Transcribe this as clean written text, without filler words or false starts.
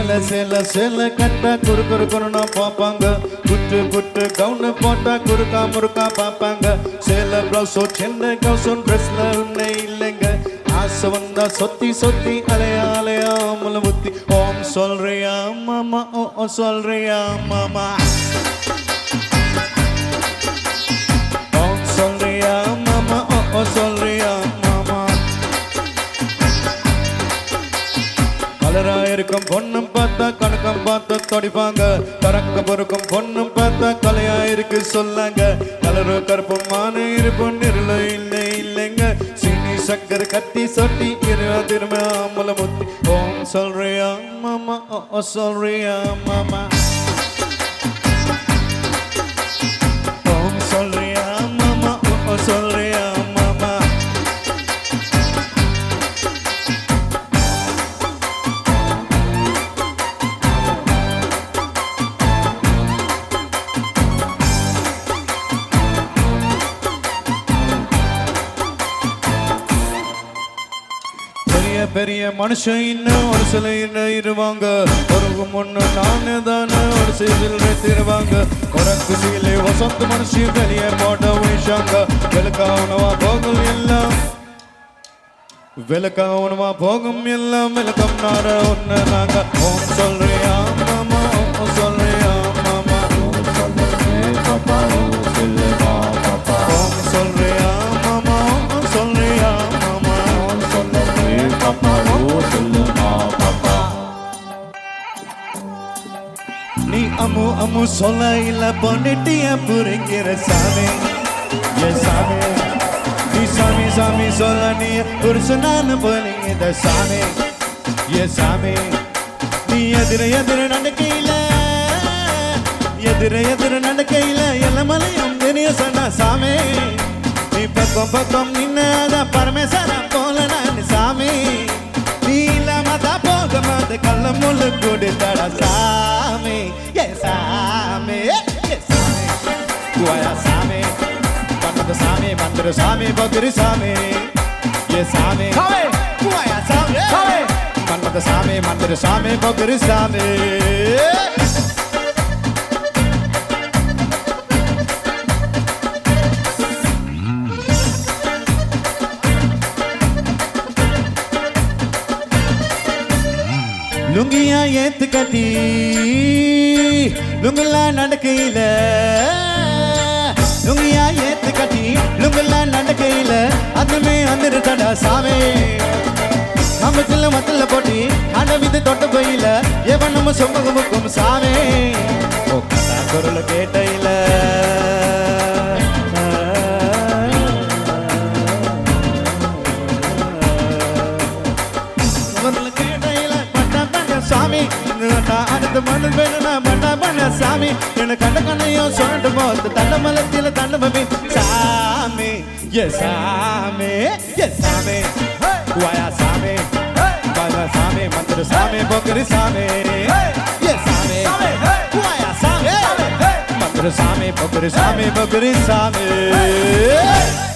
சேல கட்ட குறுக்குன்னு பாப்பாங்க குட்டு குட்டு கவுன்னு போட்டா குறுக்கா முறுக்கா பாப்பாங்க சேல பிளவுஸோ சின்ன கவுசோன் ட்ரெஸ்ல ஒண்ணே இல்லைங்க ஆசை வந்தா சொத்தி சொத்தி அலையா அலையா முல முத்தி ஓம் சொல்றியா மாமா ஓ சொல்றியா மாமா ஓம் சொல்றியா மாமா ஓ சொல்றியா மாமா கலரா இருக்கும் பொண்ணும் பார்த்தா கணக்கம் பார்த்து தொடிப்பாங்க கறக்க பொறுக்கும் பொண்ணும் பார்த்தா கலையா இருக்கு சொல்லாங்க கலரு கருப்பமான இருப்பும் நிருள இல்லை இல்லைங்க சீனி சக்கரை கட்டி சொட்டி திரும்ப முல முத்தி ஓம் சொல்றியா மாமா ஓ சொல்றியா மாமா ஓம் சொல்றியா மாமா ஓ சொல்றியா மாமா பெரிய மனுஷன் இன்னும் ஒரு சில இருவாங்க ஒரு முன்னு நானு தானே ஒரு சில திருவாங்க குரக்கு சீலை வசந்த மனுஷி வெளியே போட்ட விஷாங்க வெளுக்காவனவா போகும் எல்லாம் வெளுக்காவனவா போகும் எல்லாம் வெளுக்கம் நார ஒன்னு நாங்க ஓம் சொல்றியா மாமா ஓ சொல்றியா மாமா ஓம் சொல்றியா மாமா ஓ சொல்றியா மாமா நீ அம்மு அம்மு சொல்ல இல்ல பொண்ணிட்டிய புரிங்கிற சாமி ஏ சாமி நீ சாமி சாமி சொல்ல நீ புருஷனான போலிங்க சாமி ஏ சாமி நீ எதிர நடக்கையில எதிர நடக்கையில எல்லமலையும் தெரிய சொன்ன சாமி நீ பக்கம் நின்னாத பரமேஸ்வர போல நான் சாமி நீ இல்லாமதா போக மாத கள்ள முள்ளு கொடுத்தட சாமி ஏ சாமி ஏ சாமி குவாயா சாமி பண்ணத சாமி மந்திர சாமி பகரி சாமி ஏ சாமி குவாயா சாமி பண்ணத சாமி மந்திர சாமி பகரி சாமி லுங்கியா ஏத்து கட்டி லுங்கலா நடக்கையில லுங்கியா ஏத்து கட்டி லுங்கலா நடக்கையில அதுமே வந்துருடா சாமி நம்மத்துல மத்தல போட்டி அடவிது தொட்ட போயில எவன் நம்ம சொம்பகமுக்கும் சாமி ஓ கதா குரல கேட்டையில சாமி அடுத்த மண்ணு வேணும்னா பண்ண சாமி எனக்கு கண்ட கண்ணையும் சொல்லிட்டு போது தண்ட மலத்தில தண்டபி சாமி ஏ சாமி ஏ சாமி குவாயா சாமி பாலா சாமி மந்திர சாமி பொக்கரி சாமி ஏ சாமி குவாயா சாமி மந்திர சாமி பொக்கரி சாமி